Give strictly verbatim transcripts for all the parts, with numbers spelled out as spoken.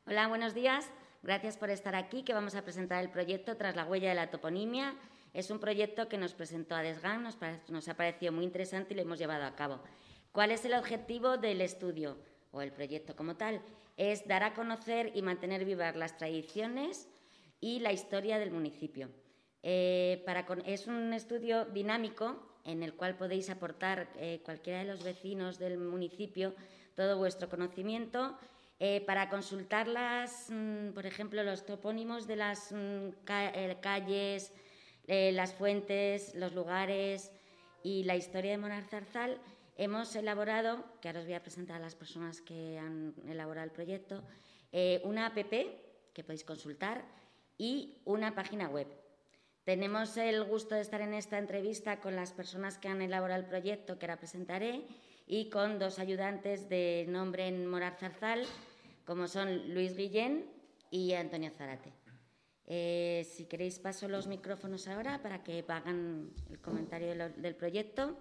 Hola, buenos días. Gracias por estar aquí, que vamos a presentar el proyecto Tras la huella de la toponimia. Es un proyecto que nos presentó ADESGAN, nos, nos ha parecido muy interesante y lo hemos llevado a cabo. ¿Cuál es el objetivo del estudio o el proyecto como tal? Es dar a conocer y mantener vivas las tradiciones y la historia del municipio. Eh, para con, es un estudio dinámico en el cual podéis aportar eh, cualquiera de los vecinos del municipio todo vuestro conocimiento eh, para consultar las, mmm, por ejemplo, los topónimos de las mmm, ca eh, calles, eh, las fuentes, los lugares y la historia de Moralzarzal. Hemos elaborado, que ahora os voy a presentar a las personas que han elaborado el proyecto, eh, una app que podéis consultar y una página web. Tenemos el gusto de estar en esta entrevista con las personas que han elaborado el proyecto, que ahora presentaré, y con dos ayudantes de nombre en Moralzarzal, como son Luis Guillén y Antonio Zárate. Eh, si queréis, paso los micrófonos ahora para que hagan el comentario de lo, del proyecto.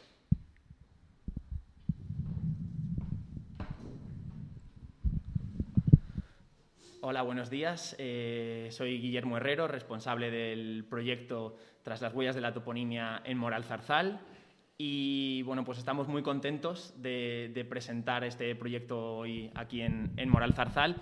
Hola, buenos días. Eh, soy Guillermo Herrero, responsable del proyecto Tras las huellas de la toponimia en Moralzarzal. Y bueno, pues estamos muy contentos de, de presentar este proyecto hoy aquí en, en Moralzarzal,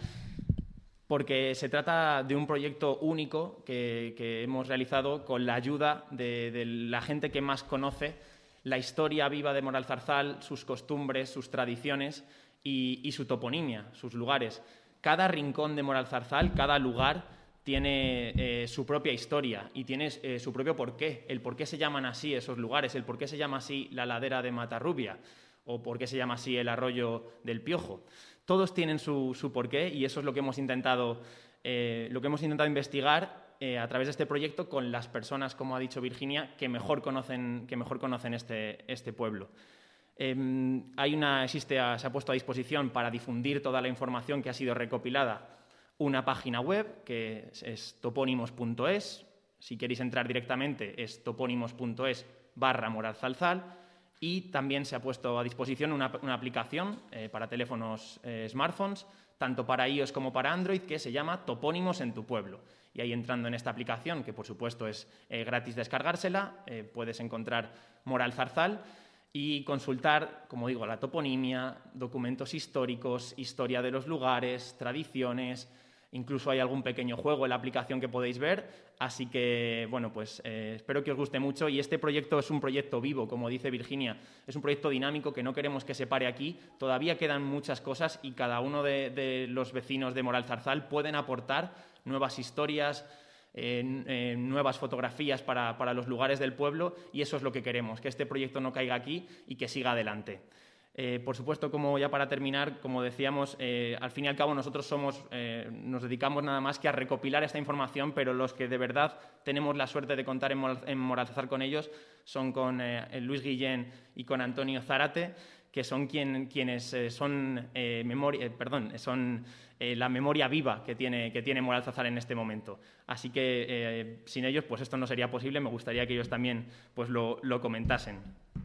porque se trata de un proyecto único que, que hemos realizado con la ayuda de, de la gente que más conoce la historia viva de Moralzarzal, sus costumbres, sus tradiciones y, y su toponimia, sus lugares. Cada rincón de Moralzarzal, cada lugar, tiene eh, su propia historia y tiene eh, su propio porqué. El por qué se llaman así esos lugares, el por qué se llama así la ladera de Matarrubia o por qué se llama así el arroyo del Piojo. Todos tienen su, su porqué y eso es lo que hemos intentado, eh, lo que hemos intentado investigar eh, a través de este proyecto con las personas, como ha dicho Virginia, que mejor conocen, que mejor conocen este, este pueblo. Eh, hay una, existe, se ha puesto a disposición para difundir toda la información que ha sido recopilada una página web que es, es topónimos punto es. Si queréis entrar directamente es topónimos punto es barra Moralzarzal. Y también se ha puesto a disposición una, una aplicación eh, para teléfonos eh, smartphones, tanto para iOS como para Android, que se llama Topónimos en tu pueblo. Y ahí entrando en esta aplicación, que por supuesto es eh, gratis descargársela, eh, puedes encontrar Moralzarzal y consultar, como digo, la toponimia, documentos históricos, historia de los lugares, tradiciones. Incluso hay algún pequeño juego en la aplicación que podéis ver, así que, bueno, pues eh, espero que os guste mucho. Y este proyecto es un proyecto vivo, como dice Virginia, es un proyecto dinámico que no queremos que se pare aquí. Todavía quedan muchas cosas y cada uno de, de los vecinos de Moralzarzal pueden aportar nuevas historias, eh, eh, nuevas fotografías para, para los lugares del pueblo y eso es lo que queremos, que este proyecto no caiga aquí y que siga adelante. Eh, por supuesto, como ya para terminar, como decíamos, eh, al fin y al cabo nosotros somos, eh, nos dedicamos nada más que a recopilar esta información, pero los que de verdad tenemos la suerte de contar en, Moral, en Moralzarzal con ellos son con eh, Luis Guillén y con Antonio Zárate, que son quien, quienes eh, son, eh, memoria, eh, perdón, son eh, la memoria viva que tiene, que tiene Moralzarzal en este momento. Así que eh, sin ellos pues esto no sería posible, me gustaría que ellos también pues, lo, lo comentasen.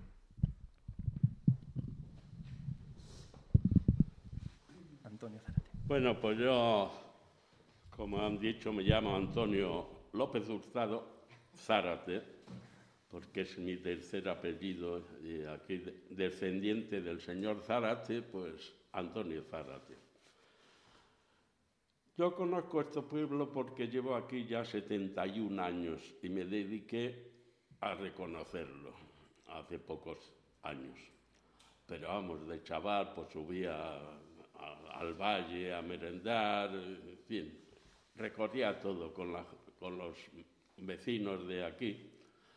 Bueno, pues yo, como han dicho, me llamo Antonio López Hurtado Zárate, porque es mi tercer apellido, y aquí descendiente del señor Zárate, pues Antonio Zárate. Yo conozco este pueblo porque llevo aquí ya setenta y un años y me dediqué a reconocerlo hace pocos años. Pero vamos, de chaval, pues subía al valle a merendar, en fin, recorría todo con, la, con los vecinos de aquí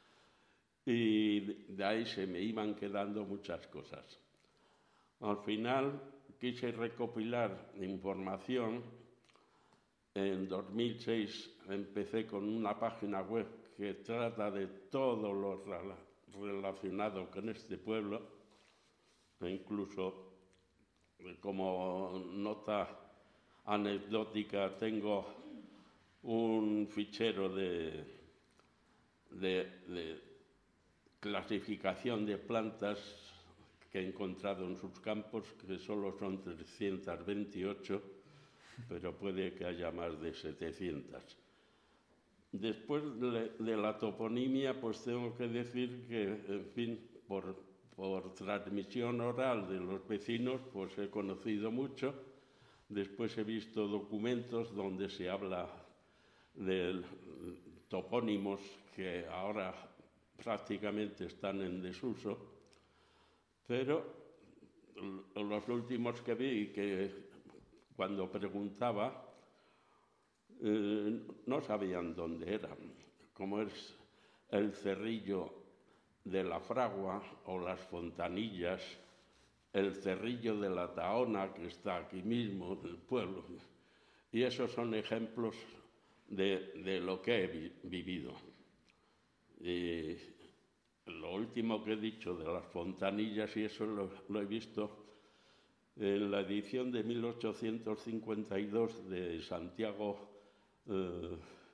y de ahí se me iban quedando muchas cosas. Al final quise recopilar información. En dos mil seis empecé con una página web que trata de todo lo relacionado con este pueblo, e incluso como nota anecdótica tengo un fichero de, de, de clasificación de plantas que he encontrado en sus campos, que solo son trescientas veintiocho, pero puede que haya más de setecientas. Después de, de la toponimia, pues tengo que decir que, en fin, por, por transmisión oral de los vecinos, pues he conocido mucho. Después he visto documentos donde se habla de topónimos que ahora prácticamente están en desuso, pero los últimos que vi, que cuando preguntaba, eh, no sabían dónde eran, como es el Cerrillo de la Fragua o las Fontanillas, el Cerrillo de la Tahona, que está aquí mismo, del pueblo. Y esos son ejemplos de, de lo que he vi, vivido. Y lo último que he dicho de las fontanillas, y eso lo, lo he visto en la edición de mil ochocientos cincuenta y dos de Santiago, eh,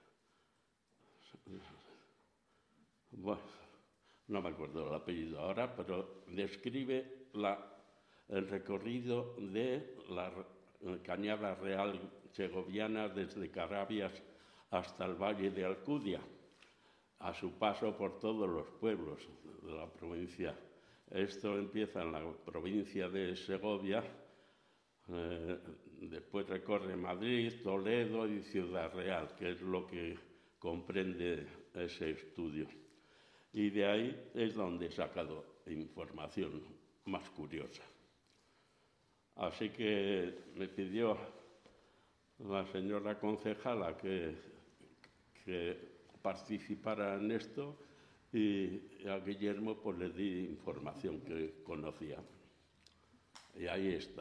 bueno, no me acuerdo el apellido ahora, pero describe la, el recorrido de la Cañada Real segoviana desde Carabias hasta el Valle de Alcudia, a su paso por todos los pueblos de la provincia. Esto empieza en la provincia de Segovia, eh, después recorre Madrid, Toledo y Ciudad Real, que es lo que comprende ese estudio. Y de ahí es donde he sacado información más curiosa. Así que me pidió la señora concejala que, que participara en esto, y a Guillermo pues le di información que conocía. Y ahí está.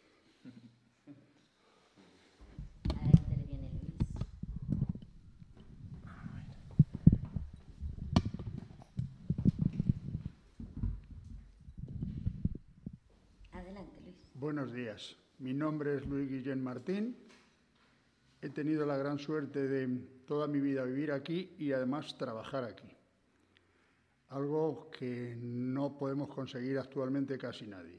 Ahora interviene Luis. Adelante, Luis. Buenos días. Mi nombre es Luis Guillén Martín. He tenido la gran suerte de toda mi vida vivir aquí y además trabajar aquí. Algo que no podemos conseguir actualmente casi nadie.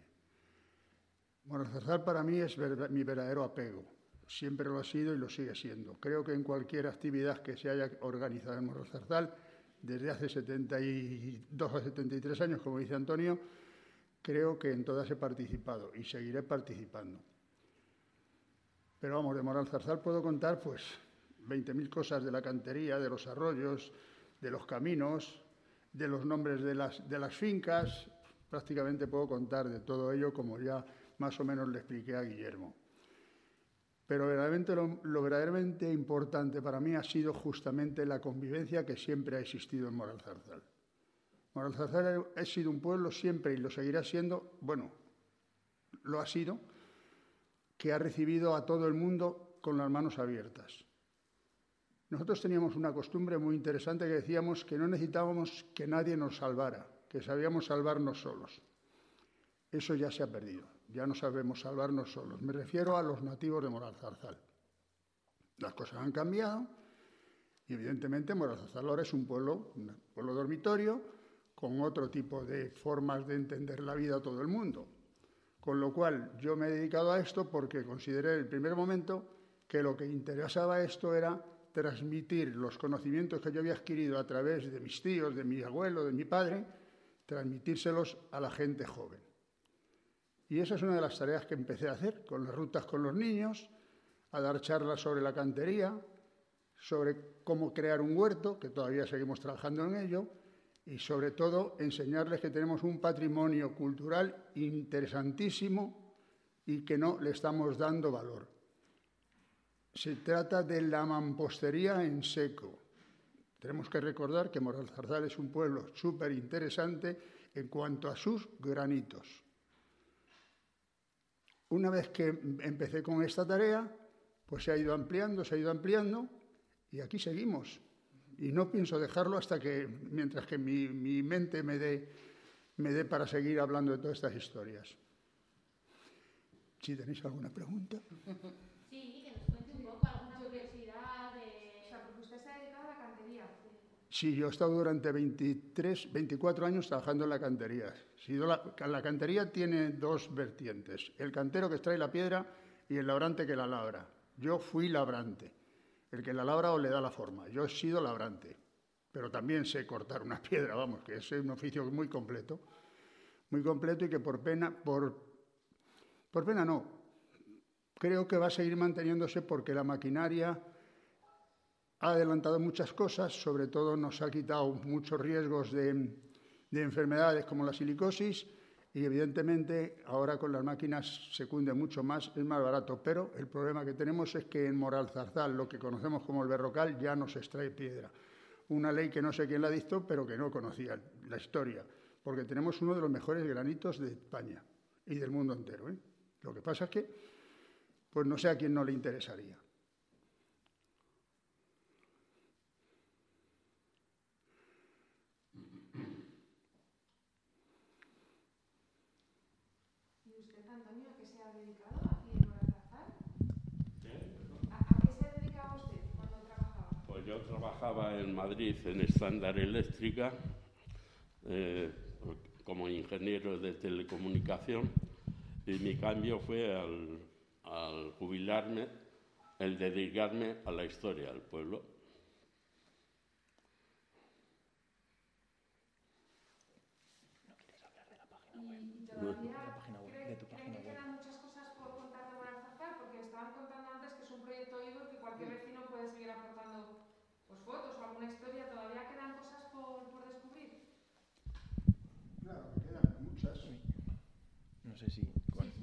Moralzarzal para mí es verdad, mi verdadero apego. Siempre lo ha sido y lo sigue siendo. Creo que en cualquier actividad que se haya organizado en Moralzarzal, desde hace setenta y dos o setenta y tres años, como dice Antonio, creo que en todas he participado y seguiré participando. Pero vamos, de Moralzarzal puedo contar pues veinte mil cosas de la cantería, de los arroyos, de los caminos, de los nombres de las, de las fincas. Prácticamente puedo contar de todo ello, como ya más o menos le expliqué a Guillermo. Pero verdaderamente lo, lo verdaderamente importante para mí ha sido justamente la convivencia que siempre ha existido en Moralzarzal. Moralzarzal ha sido un pueblo siempre, y lo seguirá siendo, bueno, lo ha sido, que ha recibido a todo el mundo con las manos abiertas. Nosotros teníamos una costumbre muy interesante que decíamos que no necesitábamos que nadie nos salvara, que sabíamos salvarnos solos. Eso ya se ha perdido, ya no sabemos salvarnos solos. Me refiero a los nativos de Moralzarzal. Las cosas han cambiado y evidentemente Moralzarzal ahora es un pueblo, un pueblo dormitorio, con otro tipo de formas de entender la vida a todo el mundo. Con lo cual yo me he dedicado a esto porque consideré en el primer momento que lo que interesaba esto era transmitir los conocimientos que yo había adquirido a través de mis tíos, de mi abuelo, de mi padre, transmitírselos a la gente joven. Y esa es una de las tareas que empecé a hacer con las rutas con los niños, a dar charlas sobre la cantería, sobre cómo crear un huerto, que todavía seguimos trabajando en ello, y sobre todo enseñarles que tenemos un patrimonio cultural interesantísimo y que no le estamos dando valor. Se trata de la mampostería en seco. Tenemos que recordar que Moralzarzal es un pueblo súper interesante en cuanto a sus granitos. Una vez que empecé con esta tarea, pues se ha ido ampliando, se ha ido ampliando y aquí seguimos. Y no pienso dejarlo hasta que, mientras que mi, mi mente me dé, me dé para seguir hablando de todas estas historias. ¿Sí tenéis alguna pregunta? Sí, que nos cuente un poco alguna curiosidad de... O sea, porque usted se ha dedicado a la cantería. Sí, yo he estado durante veintitrés, veinticuatro años trabajando en la cantería. La, la cantería tiene dos vertientes, el cantero que extrae la piedra y el labrante que la labra. Yo fui labrante. El que la labra o le da la forma. Yo he sido labrante, pero también sé cortar una piedra, vamos, que es un oficio muy completo, muy completo y que por pena, por, por pena no, creo que va a seguir manteniéndose porque la maquinaria ha adelantado muchas cosas, sobre todo nos ha quitado muchos riesgos de, de enfermedades como la silicosis y evidentemente ahora con las máquinas se cunde mucho más, es más barato, pero el problema que tenemos es que en Moralzarzal, lo que conocemos como el Berrocal, ya no se extrae piedra. Una ley que no sé quién la dictó, pero que no conocía la historia, porque tenemos uno de los mejores granitos de España y del mundo entero, ¿eh? Lo que pasa es que, pues no sé a quién no le interesaría. Antonio, ¿a qué se ha dedicado aquí en Moralzarzal? ¿A, ¿A qué se dedicaba usted cuando trabajaba? Pues yo trabajaba en Madrid en Estándar Eléctrica eh, como ingeniero de telecomunicación y mi cambio fue al, al jubilarme el dedicarme a la historia del pueblo. Y todavía cree, creen que quedan muchas cosas por contar de Moralzarzal, porque estaban contando antes que es un proyecto vivo y que cualquier vecino puede seguir aportando pues, fotos o alguna historia. ¿Todavía quedan cosas por, por descubrir? Claro, que quedan muchas. No sé si...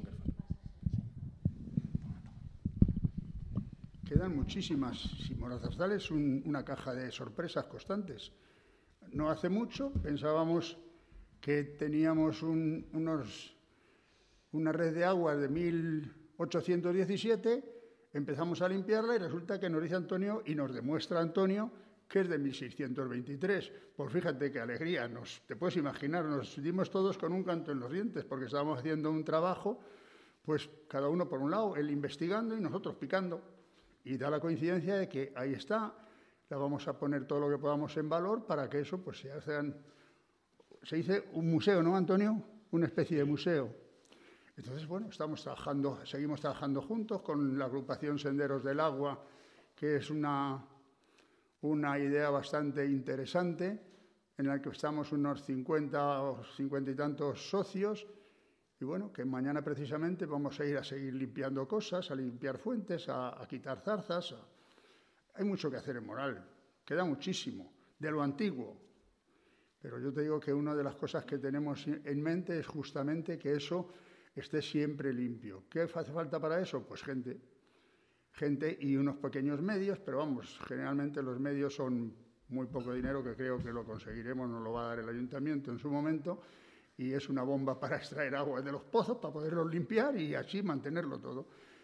Quedan muchísimas. Si Moralzarzal es un, una caja de sorpresas constantes. No hace mucho pensábamos que teníamos un, unos, una red de agua de mil ochocientos diecisiete, empezamos a limpiarla y resulta que nos dice Antonio y nos demuestra Antonio que es de mil seiscientos veintitrés. Pues fíjate qué alegría, nos, te puedes imaginar, nos dimos todos con un canto en los dientes porque estábamos haciendo un trabajo, pues cada uno por un lado, él investigando y nosotros picando. Y da la coincidencia de que ahí está, la vamos a poner todo lo que podamos en valor para que eso pues se hagan... Se dice un museo, ¿no, Antonio? Una especie de museo. Entonces, bueno, estamos trabajando, seguimos trabajando juntos con la agrupación Senderos del Agua, que es una, una idea bastante interesante, en la que estamos unos cincuenta o cincuenta y tantos socios, y bueno, que mañana precisamente vamos a ir a seguir limpiando cosas, a limpiar fuentes, a, a quitar zarzas. A... Hay mucho que hacer en Moral, queda muchísimo, de lo antiguo. Pero yo te digo que una de las cosas que tenemos en mente es justamente que eso esté siempre limpio. ¿Qué hace falta para eso? Pues gente. Gente y unos pequeños medios, pero vamos, generalmente los medios son muy poco dinero, que creo que lo conseguiremos, nos lo va a dar el ayuntamiento en su momento, y es una bomba para extraer agua de los pozos, para poderlos limpiar y así mantenerlo todo.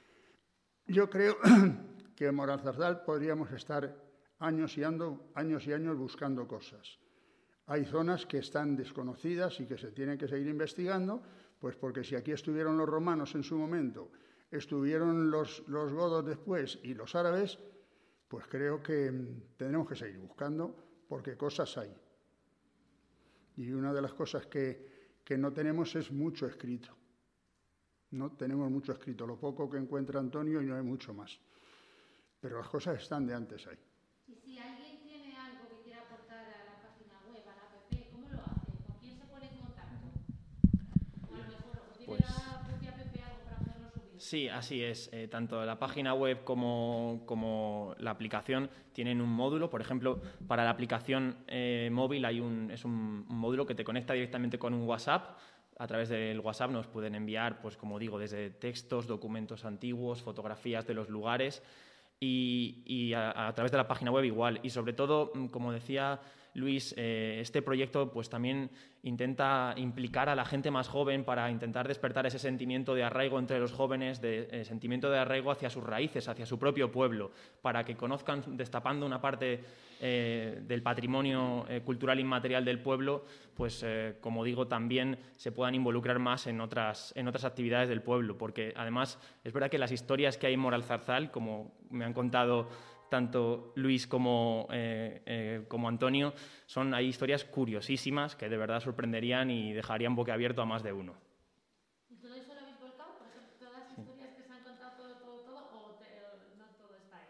Yo creo que en Moralzarzal podríamos estar años y, ando, años y años buscando cosas. Hay zonas que están desconocidas y que se tienen que seguir investigando, pues porque si aquí estuvieron los romanos en su momento, estuvieron los, los godos después y los árabes, pues creo que tendremos que seguir buscando porque cosas hay. Y una de las cosas que, que no tenemos es mucho escrito. No tenemos mucho escrito, lo poco que encuentra Antonio y no hay mucho más. Pero las cosas están de antes ahí. Y si alguien tiene algo que quiera aportar a la página web, a la app, ¿cómo lo hace? ¿Con quién se pone en contacto? O a lo mejor o tiene Pues, la propia app algo para poderlo subir. Sí, así es. Eh, tanto la página web como, como la aplicación tienen un módulo. Por ejemplo, para la aplicación eh, móvil hay un, es un, un módulo que te conecta directamente con un WhatsApp. A través del WhatsApp nos pueden enviar, pues como digo, desde textos, documentos antiguos, fotografías de los lugares y, y a, a través de la página web igual. Y sobre todo, como decía Luis, eh, este proyecto pues también intenta implicar a la gente más joven para intentar despertar ese sentimiento de arraigo entre los jóvenes, de eh, sentimiento de arraigo hacia sus raíces, hacia su propio pueblo, para que conozcan, destapando una parte eh, del patrimonio eh, cultural inmaterial del pueblo, pues eh, como digo, también se puedan involucrar más en otras, en otras actividades del pueblo, porque además es verdad que las historias que hay en Moralzarzal, como me han contado tanto Luis como, eh, eh, como Antonio, son hay historias curiosísimas que de verdad sorprenderían y dejarían boquiabierto a más de uno. ¿Y todo eso lo habéis volcado? Por ejemplo, todas las historias que se han contado, todo, todo, todo, o te, no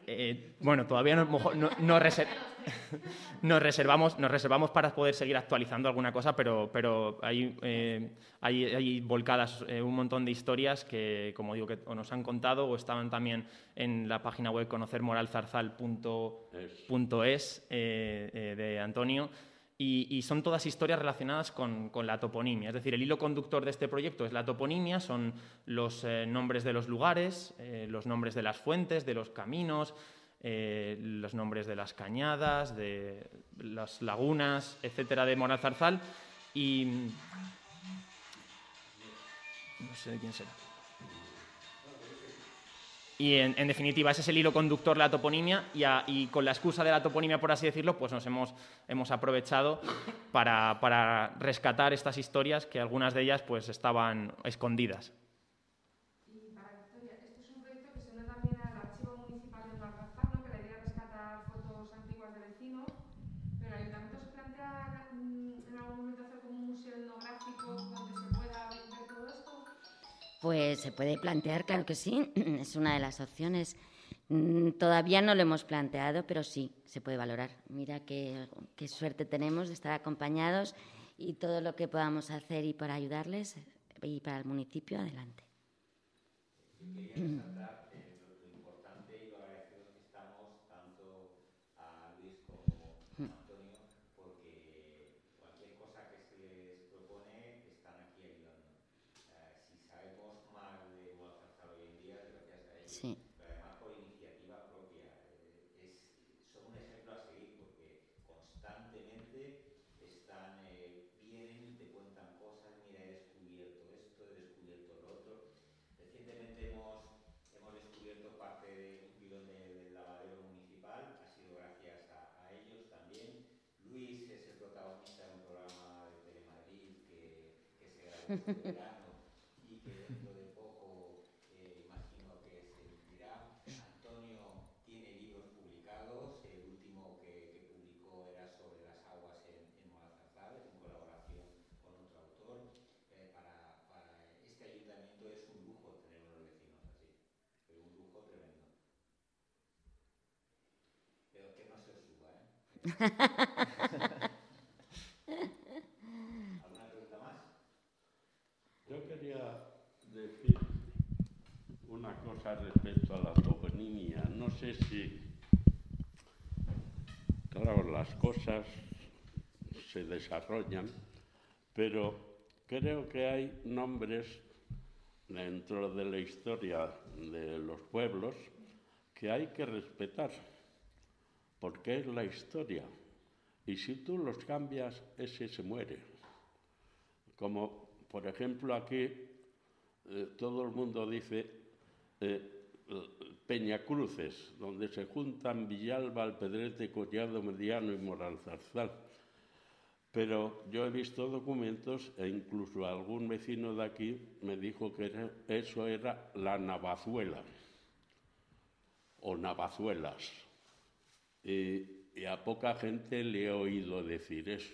Eh, bueno, todavía no, no, no reser nos, reservamos, nos reservamos para poder seguir actualizando alguna cosa, pero, pero hay, eh, hay, hay volcadas eh, un montón de historias que, como digo, que o nos han contado o estaban también en la página web conocer moral zarzal punto es eh, eh, de Antonio. Y, y son todas historias relacionadas con, con la toponimia. Es decir, el hilo conductor de este proyecto es la toponimia, son los eh, nombres de los lugares, eh, los nombres de las fuentes, de los caminos, eh, los nombres de las cañadas, de las lagunas, etcétera, de Moral Zarzal. Y no sé de quién será. Y, en, en definitiva, ese es el hilo conductor de la toponimia y, a, y con la excusa de la toponimia, por así decirlo, pues nos hemos, hemos aprovechado para, para rescatar estas historias que algunas de ellas pues estaban escondidas. Y para Victoria, esto es un proyecto que se une también al Archivo Municipal de Moral-Zarzal, ¿no? Que la idea es rescatar fotos antiguas de vecinos, pero el Ayuntamiento se plantea mm, en algún momento hacer como un museo etnográfico donde se pueda ver todo esto. Pues se puede plantear, claro que sí, es una de las opciones. Todavía no lo hemos planteado, pero sí, se puede valorar. Mira qué, qué suerte tenemos de estar acompañados y todo lo que podamos hacer y para ayudarles y para el municipio, adelante. Yo quería resaltar eh, lo, lo importante y lo agradecidos que estamos tanto a Luis como a Antonio, porque cualquier cosa que se les propone están aquí ayudando. Uh, si sabemos más de Moral Zarzal hoy en día, es gracias a ellos, Sí. pero además por iniciativa propia. Eh, es, son un ejemplo a seguir porque constantemente están, eh, vienen y te cuentan cosas. Mira, he descubierto esto, he descubierto lo otro. Recientemente hemos, hemos descubierto parte de un pilón de, del lavadero municipal, ha sido gracias a, a ellos también. Luis es el protagonista de un programa de Telemadrid que, que se grabó este verano y que dentro de poco eh, imagino que se emitirá. Antonio tiene libros publicados, el último que, que publicó era sobre las aguas en, en Moral Zarzal, en colaboración con otro autor. Eh, para, para este ayuntamiento es un lujo tener unos vecinos así, pero un lujo tremendo. Pero que no se os suba, ¿eh? ¿Alguna pregunta más? Yo quería decir una cosa respecto a la toponimia. No sé si, claro, las cosas se desarrollan, pero creo que hay nombres dentro de la historia de los pueblos que hay que respetar, porque es la historia. Y si tú los cambias, ese se muere. Como, por ejemplo, aquí eh, todo el mundo dice eh, Peñacruces, donde se juntan Villalba, Alpedrete, Collado Mediano y Moral Zarzal. Pero yo he visto documentos e incluso algún vecino de aquí me dijo que era, eso era la Navazuela o Navazuelas. Y, y a poca gente le he oído decir eso.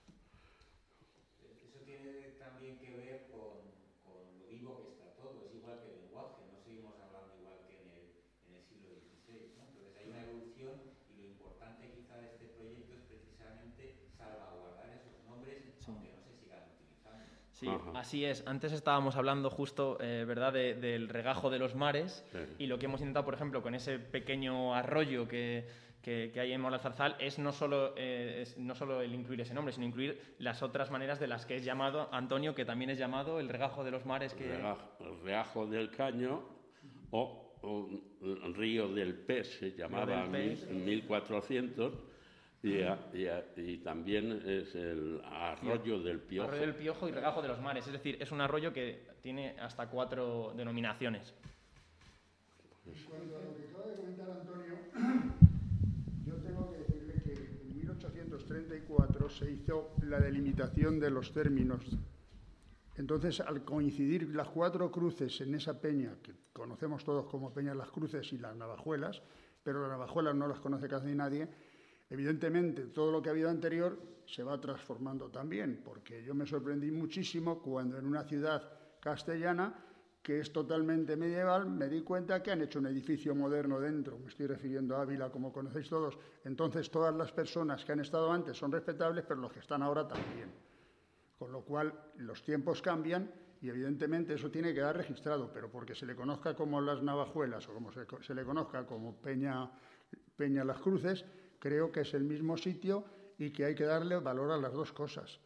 Eso tiene también que ver con, con lo vivo que está todo. Es igual que el lenguaje, no seguimos hablando igual que en el, en el siglo dieciséis, ¿no? Entonces hay una evolución y lo importante quizá de este proyecto es precisamente salvaguardar esos nombres, sí, aunque no se sigan utilizando. Sí, ajá, así es. Antes estábamos hablando justo, eh, ¿verdad?, de, del regajo de los mares, sí, y lo que hemos intentado, por ejemplo, con ese pequeño arroyo que... Que, que hay en Moral Zarzal es no, solo, eh, es no solo el incluir ese nombre, sino incluir las otras maneras de las que es llamado Antonio, que también es llamado el regajo de los mares. Que... El, regajo, el regajo del Caño o, o el río del Pez se llamaba en mil cuatrocientos y, a, y, a, y también es el arroyo del Piojo. Arroyo del Piojo y regajo de los mares, es decir, es un arroyo que tiene hasta cuatro denominaciones. En cuanto a lo que acaba de comentar Antonio, yo tengo que decirle que en mil ochocientos treinta y cuatro se hizo la delimitación de los términos. Entonces, al coincidir las cuatro cruces en esa peña, que conocemos todos como Peñas Las Cruces y las Navajuelas, pero las Navajuelas no las conoce casi nadie, evidentemente todo lo que ha habido anterior se va transformando también, porque yo me sorprendí muchísimo cuando en una ciudad castellana que es totalmente medieval, me di cuenta que han hecho un edificio moderno dentro. Me estoy refiriendo a Ávila, como conocéis todos. Entonces, todas las personas que han estado antes son respetables, pero los que están ahora también. Con lo cual, los tiempos cambian y, evidentemente, eso tiene que quedar registrado, pero porque se le conozca como Las Navajuelas o como se, se le conozca como Peña, Peña Las Cruces, creo que es el mismo sitio y que hay que darle valor a las dos cosas.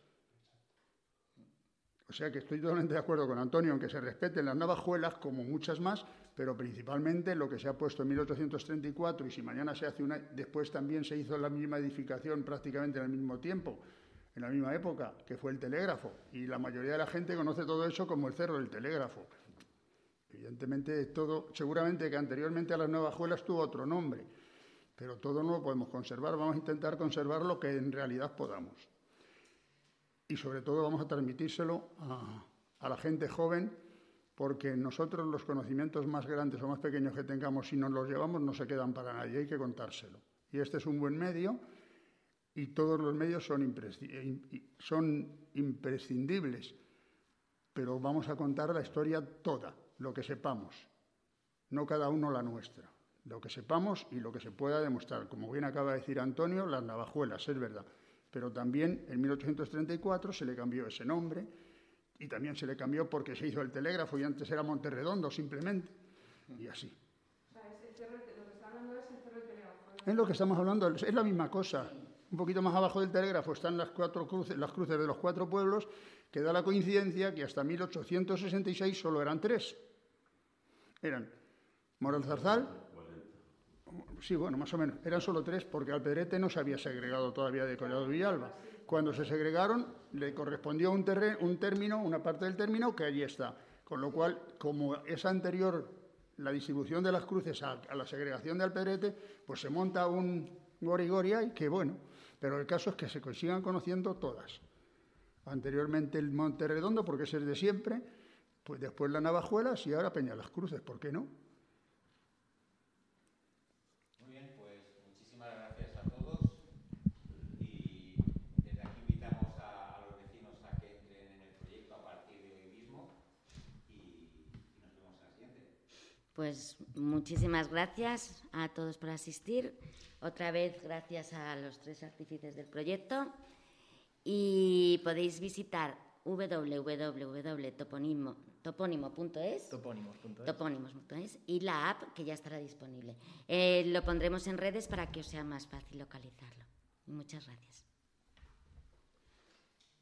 O sea que estoy totalmente de acuerdo con Antonio en que se respeten las Navajuelas como muchas más, pero principalmente lo que se ha puesto en mil ochocientos treinta y cuatro y si mañana se hace una... Después también se hizo la misma edificación prácticamente en el mismo tiempo, en la misma época, que fue el telégrafo. Y la mayoría de la gente conoce todo eso como el Cerro del Telégrafo. Evidentemente, todo, seguramente que anteriormente a las Navajuelas tuvo otro nombre, pero todo no lo podemos conservar. Vamos a intentar conservar lo que en realidad podamos. Y sobre todo vamos a transmitírselo a, a la gente joven, porque nosotros los conocimientos más grandes o más pequeños que tengamos, si nos los llevamos, no se quedan para nadie, hay que contárselo. Y este es un buen medio, y todos los medios son, imprescindibles, son imprescindibles, pero vamos a contar la historia toda, lo que sepamos, no cada uno la nuestra, lo que sepamos y lo que se pueda demostrar. Como bien acaba de decir Antonio, las Navajuelas, es verdad. Pero también en mil ochocientos treinta y cuatro se le cambió ese nombre y también se le cambió porque se hizo el telégrafo y antes era Monterredondo simplemente y así. O sea, es el cerro, lo que está hablando es el Cerro del Telégrafo. Es lo que estamos hablando, es la misma cosa. Un poquito más abajo del telégrafo están las, cuatro cruces, las cruces de los cuatro pueblos, que da la coincidencia que hasta mil ochocientos sesenta y seis solo eran tres. Eran Moralzarzal... Sí, bueno, más o menos. Eran solo tres porque Alpedrete no se había segregado todavía de Collado Villalba. Cuando se segregaron, le correspondió un, terreno, un término, una parte del término que allí está. Con lo cual, como es anterior la distribución de las cruces a, a la segregación de Alpedrete, pues se monta un gori-gori ahí, que bueno. Pero el caso es que se sigan conociendo todas. Anteriormente el Monterredondo, porque ese es de siempre, pues después la Navajuelas y ahora Peña Las Cruces, ¿por qué no? Pues muchísimas gracias a todos por asistir. Otra vez gracias a los tres artífices del proyecto. Y podéis visitar w w w punto topónimo punto es Topónimos punto es topónimos punto es y la app que ya estará disponible. Eh, lo pondremos en redes para que os sea más fácil localizarlo. Muchas gracias.